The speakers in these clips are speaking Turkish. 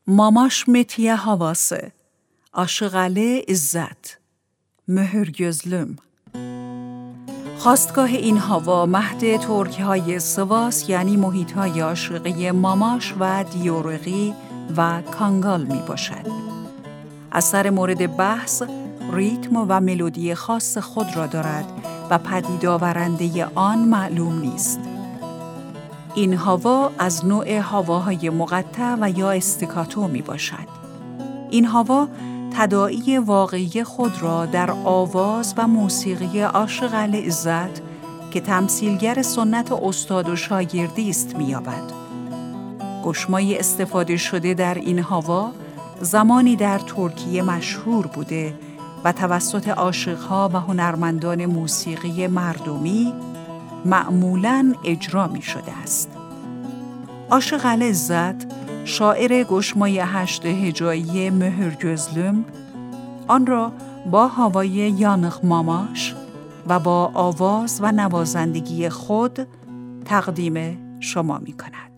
Mamaş Metiye havası, Aşıqəli İzzət, Möhür gözlüm. خواستگاه این هوا مهد ترک‌های سواس یعنی محیط‌های عاشقی ماماش و دیورغی و کانگال می باشد. اثر مورد بحث ریتم و ملودی خاص خود را دارد و پدید آورنده آن معلوم نیست. این هوا از نوع هواهای مقطع و یا استیکاتو می باشد. این هوا تداعی واقعی خود را در آواز و موسیقی عاشق‌علی عزت که تمثیلگر سنت استاد و شاگردی است می‌یابد. گشمای استفاده شده در این هوا زمانی در ترکیه مشهور بوده و توسط عاشق‌ها و هنرمندان موسیقی مردمی معمولاً اجرا می‌شده است. عاشق‌علی عزت شاعر گشمای 8 هجایی مهر gözlüm آن را با هوای یانق ماماش و با آواز و نوازندگی خود تقدیم شما می کند.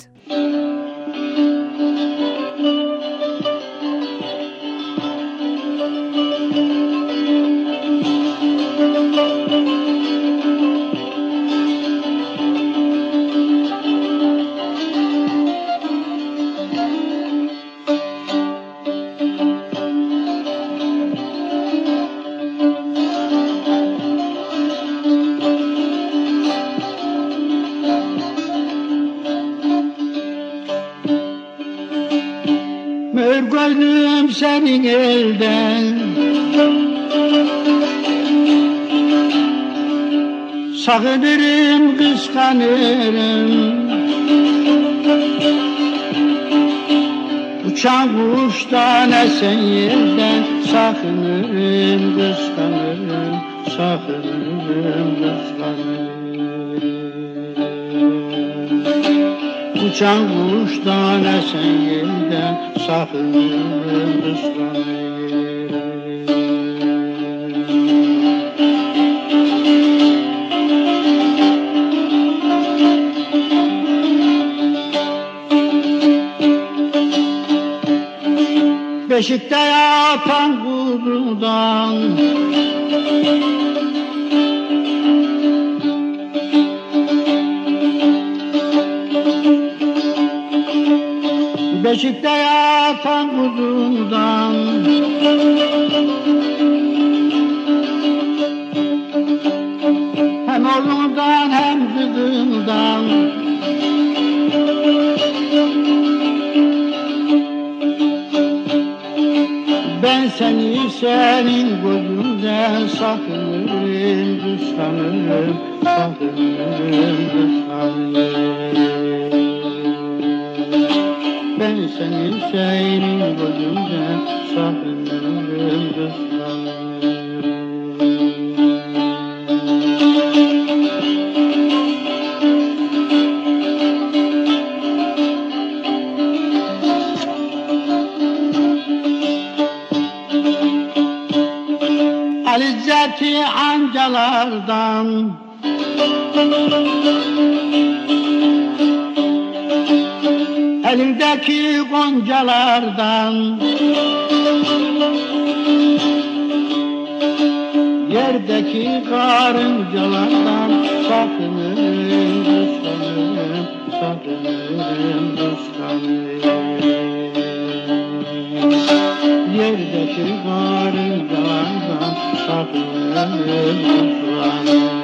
Gözlüm senin elden sakınırım, kıskanırım. Uçan kuştan esen yerden sakınırım, kıskanırım, sakınırım, kıskanırım. Uçan kuştan esen yerden sakınırım, kıskanırım. Beşikte yatan kuzudan Beşikte yatan kuzundan hem oğlundan hem kızından ben seni senin gözünden sakınırım, kıskanırım, sakınırım, kıskanırım. Ben seni senin gözünden sakınırım, kıskanırım. İzzeti amcalardan elindeki goncalardan yerdeki karıncalardan sakınırım, kıskanırım, sakınırım, kıskanırım. Yerdeki karıncalardan sakınırım, kıskanırım.